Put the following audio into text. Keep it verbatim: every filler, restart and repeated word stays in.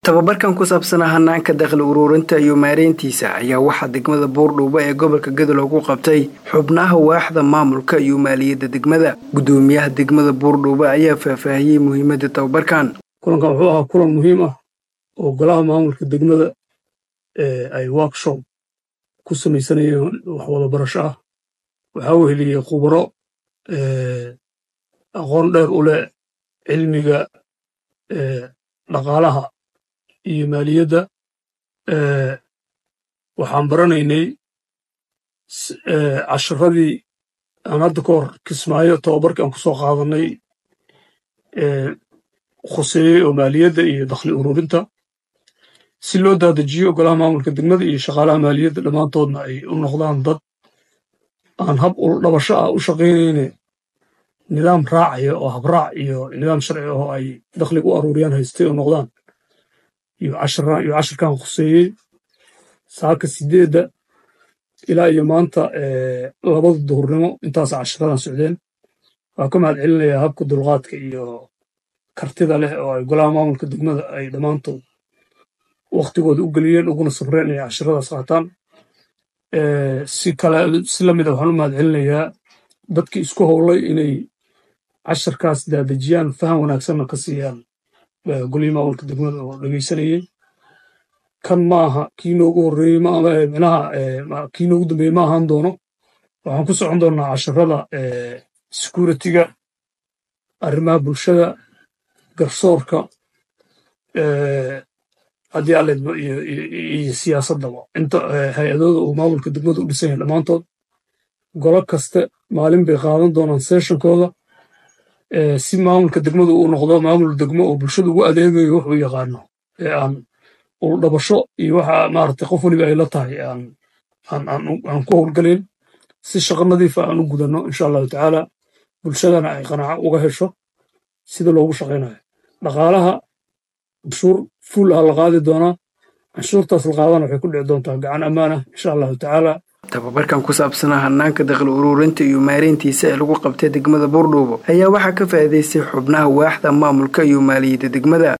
tababarkan ku saabsan hanaanka dakhli ururinta iyo maareyntiisa ayaa waxaa degmada Buurdhuuba ee gobolka Gedo lagu qabtay xubnaha waaxda maamulka iyo maaliyadda degmada. Gudoomiyaha degmada Buurdhuuba ayaa faahfaahiyay muhiimadda tababarkan. kulankan wuxuu ahaa kulan muhiim ah oo golaha maamulka degmada ee ay workshop ku samaysanayeen wax wada barasho ah. waxaa weheliyay khubaro ee aqoon dheer u leh cilmiga ee dhaqaalaha iyo maaliyadda. ee waxaan baranaynay casharadii aan hadda ka hor Kismaayo tababarkii aan ku soo qaadanay ee khuseeyey oo maaliyadda iyo dakhli ururinta si loo daadajiyo golaha maamulka degmada iyo shaqaalaha maaliyadda dhammaantoodna ay u noqdaan dad aan hab dhabasho ah u shaqaynayne nidaam raacaya oo habraac iyo nidaam sharci oo ay dakhliga u aruuriyaan haystay oo noqdaan iyo cashirkan khuseeyey saaka sideedda ilaa iyo maanta labada duhurnimo intaas cashiradan socdeen. waa ka mahad celinayaa habka dulqaadka iyo kartida leh oo ay golaha maamulka degmada ay dhammaantood waqtigooda u geliyeen uguna sabreen inay cashiradaas qaataan. si kale si lamid ah waxaan u mahad celinayaa dadkii isku howlay inay cashirkaas daadejiyaan faham wanaagsanna ka siiyaan golihii maamulka degmada oo dhegeysanayay. kan maaha kii noogu horreeyey micnaha kii noogu dambeeyey ma ahaan doono. waxaan ku socon doonaa cashirada security-ga, arrimaha bulshada, garsoorka, haddii alle iyo siyaasaddaba inta hay-adooda uu maamulka degmada u dhisan yahay dhammaantood. golo kaste maalin bay qaadan doonaan sessionkooda si maamulka degmada uu noqdo maamul degmo oo bulshada ugu adeegayo wuxuu yaqaano ee aan uldhabasho iyo waxa maaragtay qof waliba ay la tahay aan aan ku howlgalayn si shaqo nadiifa aan u gudanno insha allahu tacaala bulshadana ay qanaaco uga hesho sida loogu shaqaynayo. dhaqaalaha canshuur full ah la qaadi doonaa. canshuurtaas la qaadana waxay ku dhici doontaa gacan ammaan ah insha allahu tacaala. tababarkan ku saabsan hanaanka dakhli ururinta iyo maareyntiisa ee lagu qabtay degmada Buurdhuuba ayaa waxaa ka faa'iideystay xubnaha waaxda maamulka iyo maaliyadda degmada.